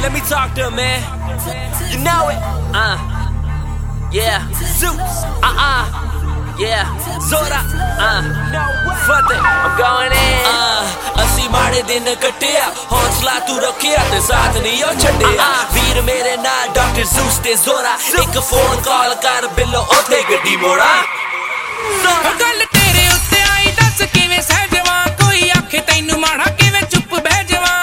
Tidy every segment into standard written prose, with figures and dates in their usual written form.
let me talk to him, man. You know it. Yeah. Zeus. Yeah. Zora. Fuck it. I'm going in. ਅਸੀਂ ਮਾੜੇ ਦਿਨ ਕੱਟਿਆ ਹੌਸਲਾ ਤੂੰ ਰੱਖਿਆ ਤੇ ਸਾਥ ਨਹੀਂ ਉਹ ਛੱਡਿਆ ਵੀਰ ਮੇਰੇ ਨਾਲ ਡਾਕਟਰ ਜ਼ੂਸ ਤੇ ਜ਼ੋਰਾ ਇੱਕ ਫੋਨ ਕਾਲ ਕਰ ਬਿੱਲੋ ਉੱਥੇ ਗੱਡੀ ਮੋੜਾ ਗੱਲ ਤੇਰੇ ਉੱਤੇ ਆਈ ਦੱਸ ਕਿਵੇਂ ਸਹਿ ਜਾਵਾਂ ਕੋਈ ਆਖੇ ਤੈਨੂੰ ਮਾੜਾ ਕਿਵੇਂ ਚੁੱਪ ਬਹਿ ਜਾਵਾਂ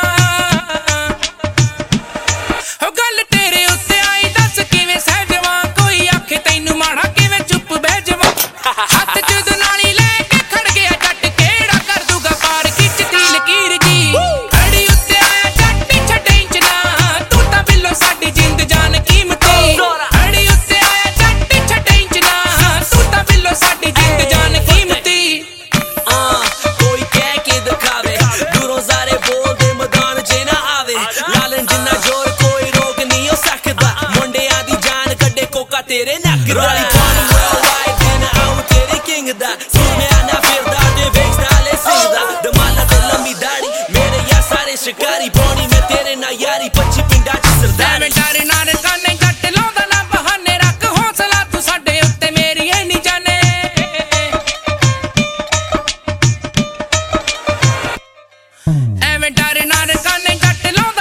ਗੱਲ ਤੇਰੇ ਉੱਤੇ ਆਈ ਦੱਸ ਕਿਵੇਂ ਸਹਿ ਜਾਵਾਂ ਕੋਈ ਆਖੇ ਤੈਨੂੰ ਮਾੜਾ ਕਿਵੇਂ ਚੁੱਪ ਬਹਿ ਜਾਵਾਂ ਹੱਥ ਚ ਦੁਨਾਲੀ ਲੈ ਕੇ ਖੜ ਗਿਆ ਜੱਟ ਕਿਹੜਾ ਕਰ ਦੂਗਾ ਪਾਰ ਖਿੱਚਦੀ ਲਕੀਰ ਜੀ ਅੜੀ ਉੱਤੇ ਆਇਆ ਜੱਟ ਛੱਡੇ ਇੰਚਨਾ ਤੂੰ ਤਾਂ ਬਿੱਲੋ ਸਾਡੀ ਜਿੰਦ ਜਾਨ ਕੀਮਤੀ ਅੜੀ ਉੱਤੇ ਆਇਆ ਜੱਟ ਛੱਡੇ ਇੰਚਨਾ ਤੂੰ ਤਾਂ ਬਿੱਲੋ ਸਾਡੀ ਜਿੰਦ ਜਾਨ ਕੀਮਤੀ ਕੋਈ ਕਹਿ ਕੇ ਦਿਖਾਵੇ ਦੂਰੋਂ ਸਾਰੇ ਬੋਲਦੇ ਮੈਦਾਨ 'ਚ ਨਾ ਆਵੇ ਲਾਲਨ ਜਿੰਨਾ ਜ਼ੋਰ ਕੋਈ ਰੋਕ ਨਹੀਂ ਹੋ ਸਕਦਾ ਮੁੰਡਿਆਂ ਦੀ ਜਾਨ ਕੱਢੇ ਕੋਕਾ ਤੇਰੇ ਨੱਕ ਦਾ ਦਾ ਸੁਣਿਆ ਨਾ ਫਿਰਦਾ ਤੇ ਵੇਖਦਾ ਲੈ ਸਿੱਧਾ ਦਮਾਲਾ ਤੇ ਲੰਮੀ ਦਾੜੀ ਮੇਰੇ ਯਾਰ ਸਾਰੇ ਸ਼ਿਕਾਰੀ ਬੋਣੀ ਮੈਂ ਤੇਰੇ ਨਾਲ ਯਾਰੀ 25 ਪਿੰਡਾਂ 'ਚ ਸਰਦਾਰ ਐਵੇਂ ਡਰੇ ਨਾਲ ਕਾਨੇ ਜੱਟ ਲਾਉਂਦਾ ਨਾ ਬਹਾਨੇ ਰੱਖ ਹੌਸਲਾ ਤੂੰ ਸਾਡੇ ਉੱਤੇ ਮੇਰੀ ਇਹ ਨਹੀਂ ਜਾਣੇ ਐਵੇਂ ਡਰੇ ਨਾਲ ਕਾਨੇ ਜੱਟ ਲਾਉਂਦਾ